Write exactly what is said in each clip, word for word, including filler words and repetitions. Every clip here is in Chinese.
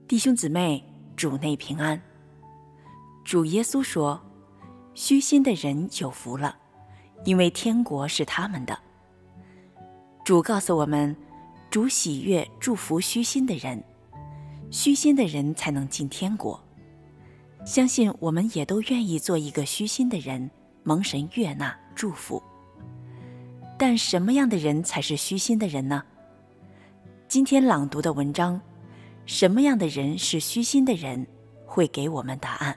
弟兄姊妹，主内平安。主耶稣说，虚心的人有福了，因为天国是他们的。主告诉我们，主喜悦祝福虚心的人，虚心的人才能进天国。相信我们也都愿意做一个虚心的人，蒙神悦纳祝福。但什么样的人才是虚心的人呢？今天朗读的文章，什么样的人是虚心的人，会给我们答案。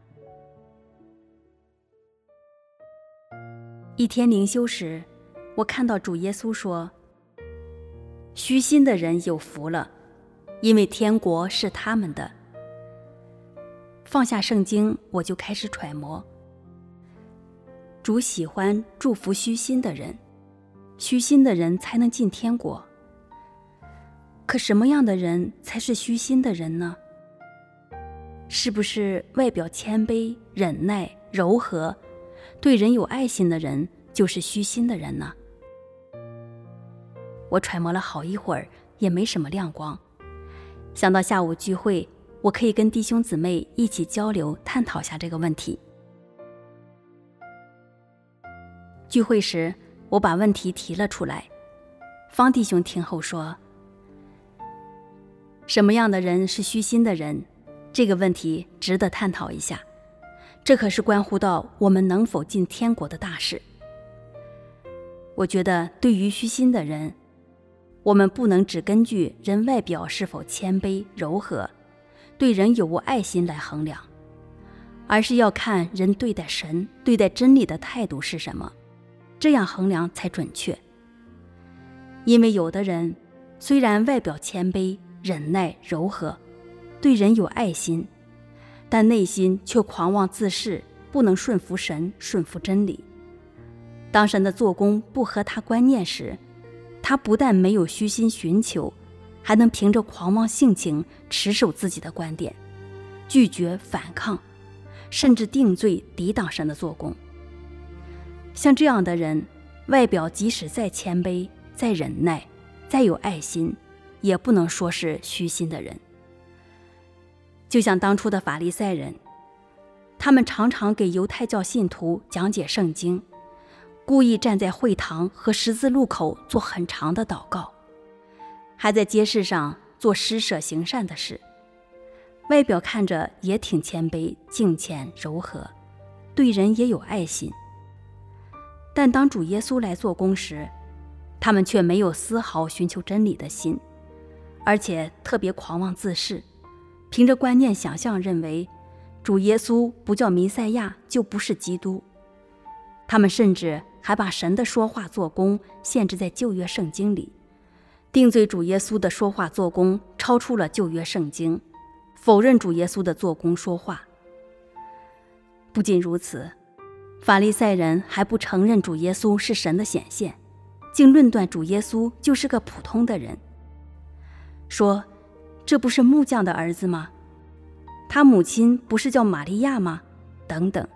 一天灵修时，我看到主耶稣说，虚心的人有福了，因为天国是他们的。放下圣经，我就开始揣摩，主喜欢祝福虚心的人，虚心的人才能进天国。可什么样的人才是虚心的人呢？是不是外表谦卑、忍耐、柔和，对人有爱心的人就是虚心的人呢？我揣摩了好一会儿，也没什么亮光。想到下午聚会，我可以跟弟兄姊妹一起交流探讨下这个问题。聚会时，我把问题提了出来，方弟兄听后说，什么样的人是虚心的人？这个问题值得探讨一下，这可是关乎到我们能否进天国的大事。我觉得对于虚心的人，我们不能只根据人外表是否谦卑柔和，对人有无爱心来衡量，而是要看人对待神、对待真理的态度是什么，这样衡量才准确。因为有的人虽然外表谦卑、忍耐、柔和，对人有爱心，但内心却狂妄自恃，不能顺服神、顺服真理。当神的做工不合他观念时，他不但没有虚心寻求，还能凭着狂妄性情持守自己的观点，拒绝反抗，甚至定罪抵挡神的做工。像这样的人，外表即使再谦卑、再忍耐、再有爱心，也不能说是虚心的人。就像当初的法利赛人，他们常常给犹太教信徒讲解圣经，故意站在会堂和十字路口做很长的祷告，还在街市上做施舍行善的事，外表看着也挺谦卑、敬虔、柔和，对人也有爱心。但当主耶稣来做工时，他们却没有丝毫寻求真理的心，而且特别狂妄自恃，凭着观念想象认为主耶稣不叫弥赛亚就不是基督。他们甚至还把神的说话做工限制在旧约圣经里，定罪主耶稣的说话做工超出了旧约圣经，否认主耶稣的做工说话。不仅如此，法利赛人还不承认主耶稣是神的显现，竟论断主耶稣就是个普通的人，说这不是木匠的儿子吗？他母亲不是叫玛利亚吗？等等。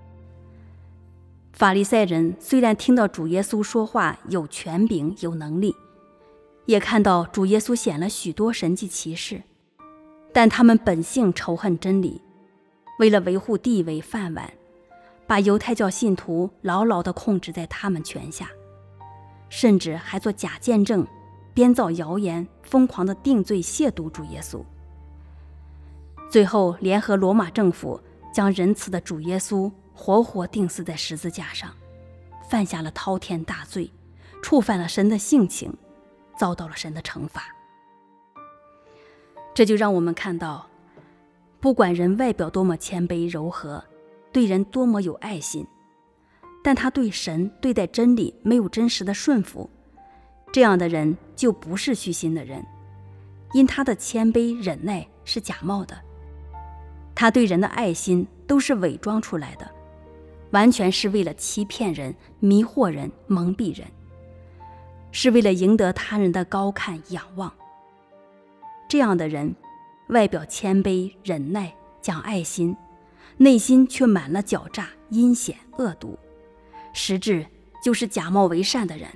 法利赛人虽然听到主耶稣说话有权柄有能力，也看到主耶稣显了许多神迹奇事，但他们本性仇恨真理，为了维护地位饭碗，把犹太教信徒牢牢地控制在他们权下，甚至还做假见证，编造谣言，疯狂地定罪亵渎主耶稣。最后联合罗马政府将仁慈的主耶稣活活钉死在十字架上，犯下了滔天大罪，触犯了神的性情，遭到了神的惩罚。这就让我们看到，不管人外表多么谦卑柔和，对人多么有爱心，但他对神对待真理没有真实的顺服，这样的人就不是虚心的人，因他的谦卑忍耐是假冒的，他对人的爱心都是伪装出来的，完全是为了欺骗人、迷惑人、蒙蔽人，是为了赢得他人的高看仰望。这样的人外表谦卑忍耐讲爱心，内心却满了狡诈阴险恶毒，实质就是假冒为善的人。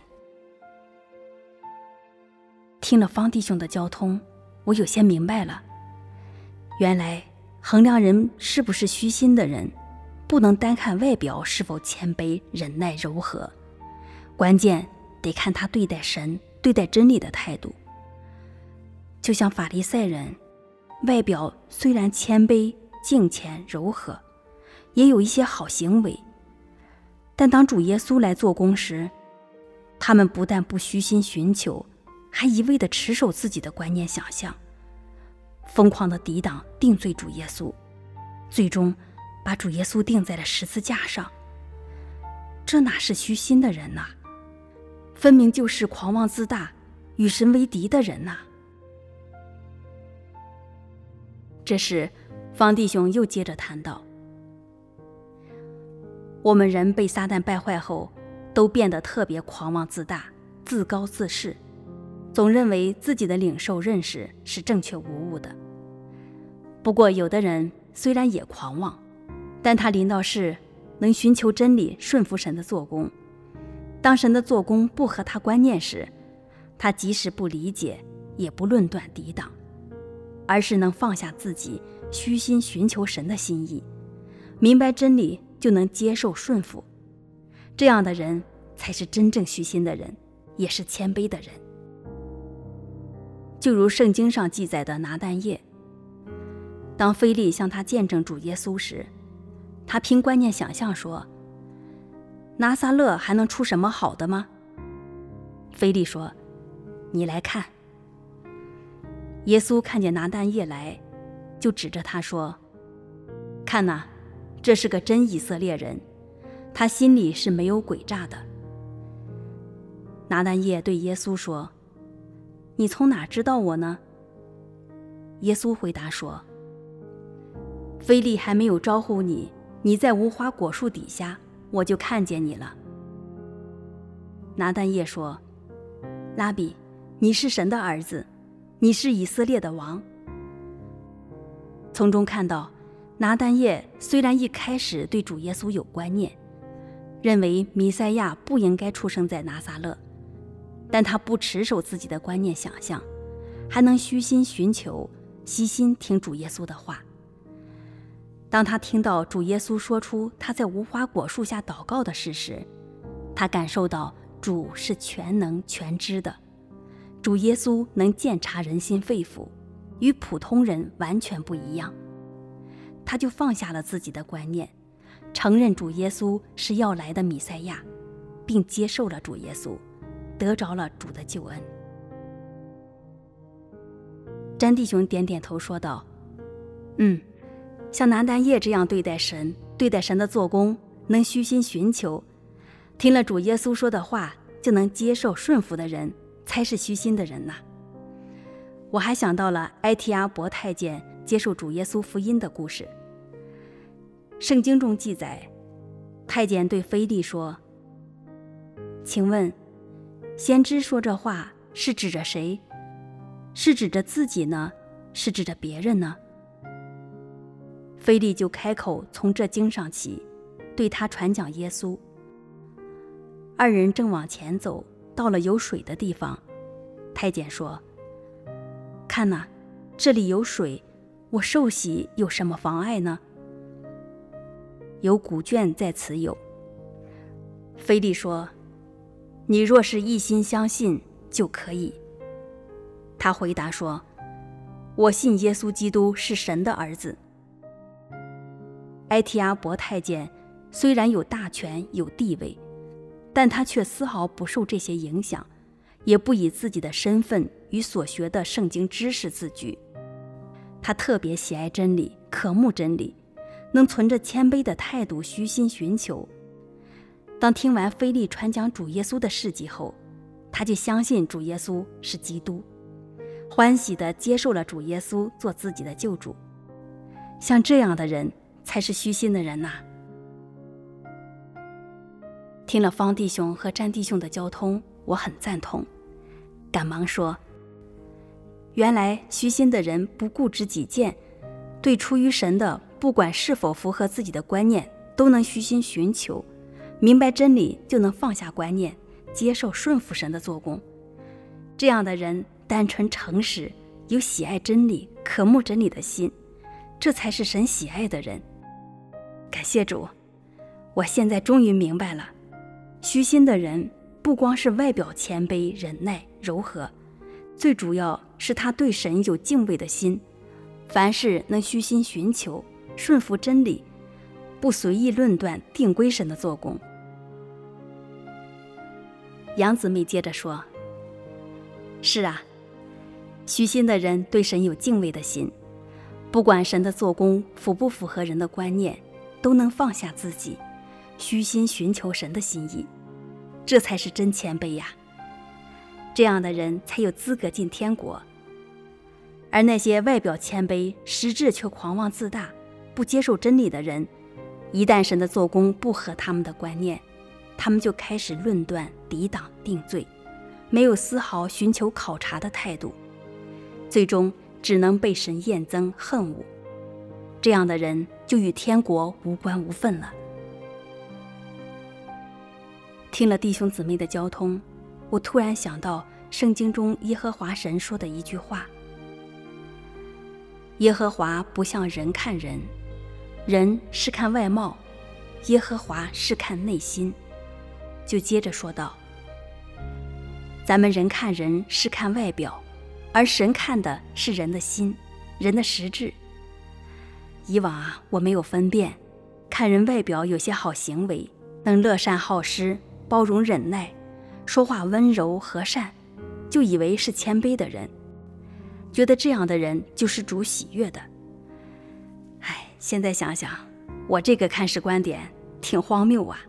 听了方弟兄的交通，我有些明白了， 原来衡量人是不是虚心的人，不能单看外表是否谦卑、忍耐、柔和，关键得看他对待神、对待真理的态度。就像法利赛人，外表虽然谦卑、敬虔、柔和，也有一些好行为，但当主耶稣来做工时，他们不但不虚心寻求，还一味地持守自己的观念想象，疯狂地抵挡定罪主耶稣，最终把主耶稣钉在了十字架上。这哪是虚心的人哪？分明就是狂妄自大、与神为敌的人哪！这时方弟兄又接着谈到，我们人被撒旦败坏后，都变得特别狂妄自大、自高自恃，总认为自己的领受认识是正确无误的。不过有的人虽然也狂妄，但他临到事能寻求真理，顺服神的做工。当神的做工不合他观念时，他即使不理解，也不论断抵挡，而是能放下自己，虚心寻求神的心意，明白真理就能接受顺服。这样的人才是真正虚心的人，也是谦卑的人。就如圣经上记载的拿但业，当腓力向他见证主耶稣时，他凭观念想象说，拿撒勒还能出什么好的吗？腓力说，你来看。耶稣看见拿但业来，就指着他说，看哪，这是个真以色列人，他心里是没有诡诈的。拿但业对耶稣说，你从哪知道我呢？耶稣回答说，腓力还没有招呼你，你在无花果树底下，我就看见你了。拿但业说，拉比，你是神的儿子，你是以色列的王。从中看到，拿但业虽然一开始对主耶稣有观念，认为弥赛亚不应该出生在拿撒勒，但他不持守自己的观念想象，还能虚心寻求，悉心听主耶稣的话。当他听到主耶稣说出他在无花果树下祷告的事时，他感受到主是全能全知的，主耶稣能鉴察人心肺腑，与普通人完全不一样。他就放下了自己的观念，承认主耶稣是要来的弥赛亚，并接受了主耶稣，得着了主的救恩。詹弟兄点点头说道，嗯，像拿但业这样对待神，对待神的做工，能虚心寻求，听了主耶稣说的话就能接受顺服的人，才是虚心的人呐。我还想到了埃提阿伯太监接受主耶稣福音的故事。圣经中记载，太监对腓力说，请问先知说这话是指着谁？是指着自己呢？是指着别人呢？腓力就开口从这经上起，对他传讲耶稣。二人正往前走，到了有水的地方，太监说，看哪，这里有水，我受洗有什么妨碍呢？有古卷在此有。腓力说，你若是一心相信就可以。他回答说，我信耶稣基督是神的儿子。埃提阿伯太监虽然有大权有地位，但他却丝毫不受这些影响，也不以自己的身份与所学的圣经知识自居。他特别喜爱真理，渴慕真理，能存着谦卑的态度虚心寻求。当听完腓力传讲主耶稣的事迹后，他就相信主耶稣是基督，欢喜地接受了主耶稣做自己的救主。像这样的人才是虚心的人呐。听了方弟兄和詹弟兄的交通，我很赞同，赶忙说，原来虚心的人不固执己见，对出于神的不管是否符合自己的观念，都能虚心寻求，明白真理就能放下观念，接受顺服神的做工。这样的人单纯诚实，有喜爱真理、渴慕真理的心， 这才是神喜爱的人。感谢主，我现在终于明白了，虚心的人不光是外表谦卑、忍耐、柔和，最主要是他对神有敬畏的心，凡事能虚心寻求，顺服真理，不随意论断，定归神的做工。杨姊妹接着说，是啊，虚心的人对神有敬畏的心，不管神的做工符不符合人的观念，都能放下自己，虚心寻求神的心意，这才是真谦卑呀。这样的人才有资格进天国。而那些外表谦卑，实质却狂妄自大，不接受真理的人，一旦神的做工不合他们的观念，他们就开始论断、抵挡、定罪，没有丝毫寻求考察的态度，最终只能被神厌憎恨恶。这样的人就与天国无关无分了。听了弟兄姊妹的交通，我突然想到圣经中耶和华神说的一句话，耶和华不像人看人，人是看外貌，耶和华是看内心。就接着说道，咱们人看人是看外表，而神看的是人的心，人的实质。以往啊，我没有分辨，看人外表有些好行为，能乐善好施，包容忍耐，说话温柔和善，就以为是谦卑的人，觉得这样的人就是主喜悦的。唉，现在想想，我这个看事观点挺荒谬啊。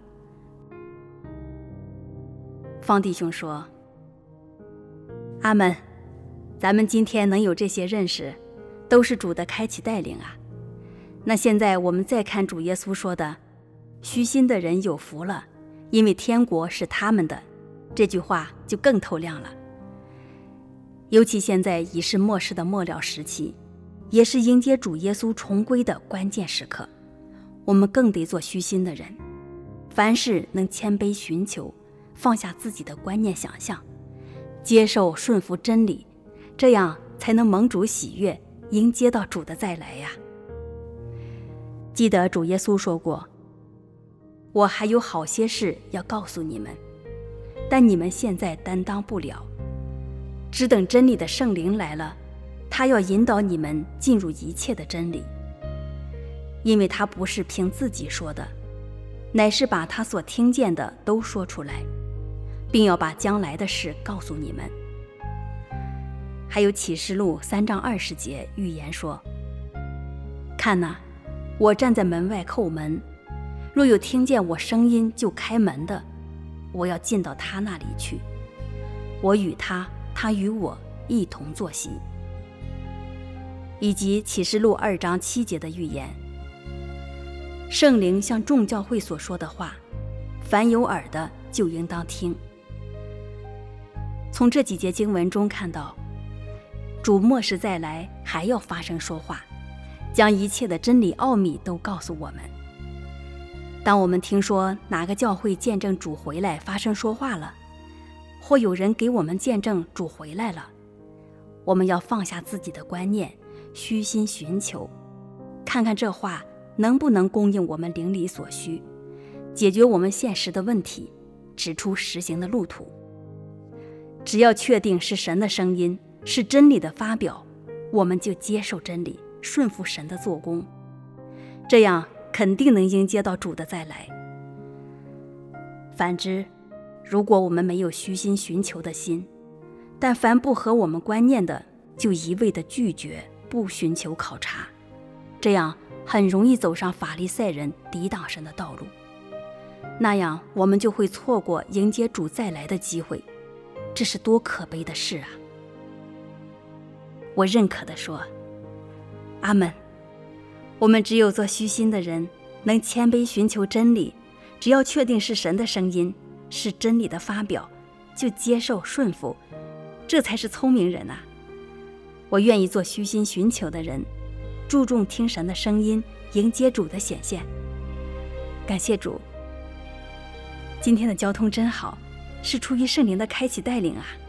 方弟兄说，阿们，咱们今天能有这些认识，都是主的开启带领啊。那现在我们再看主耶稣说的，虚心的人有福了，因为天国是他们的，这句话就更透亮了。尤其现在已是末世的末了时期，也是迎接主耶稣重归的关键时刻，我们更得做虚心的人，凡事能谦卑寻求，放下自己的观念想象，接受顺服真理，这样才能蒙主喜悦，迎接到主的再来呀。记得主耶稣说过，我还有好些事要告诉你们，但你们现在担当不了，只等真理的圣灵来了，他要引导你们进入一切的真理，因为他不是凭自己说的，乃是把他所听见的都说出来，并要把将来的事告诉你们。还有启示录三章二十节预言说，看哪，我站在门外叩门，若有听见我声音就开门的，我要进到他那里去，我与他，他与我一同坐席。以及启示录二章七节的预言，圣灵向众教会所说的话，凡有耳的就应当听。从这几节经文中看到，主末时再来还要发声说话，将一切的真理奥秘都告诉我们。当我们听说哪个教会见证主回来发声说话了，或有人给我们见证主回来了，我们要放下自己的观念，虚心寻求，看看这话能不能供应我们灵里所需，解决我们现实的问题，指出实行的路途。只要确定是神的声音，是真理的发表，我们就接受真理，顺服神的做工，这样肯定能迎接到主的再来。反之，如果我们没有虚心寻求的心，但凡不合我们观念的，就一味的拒绝，不寻求考察，这样很容易走上法利赛人抵挡神的道路，那样我们就会错过迎接主再来的机会，这是多可悲的事啊！我认可地说，阿们。我们只有做虚心的人，能谦卑寻求真理，只要确定是神的声音，是真理的发表，就接受顺服，这才是聪明人啊！我愿意做虚心寻求的人，注重听神的声音，迎接主的显现。感谢主，今天的交通真好，是出于圣灵的开启带领啊！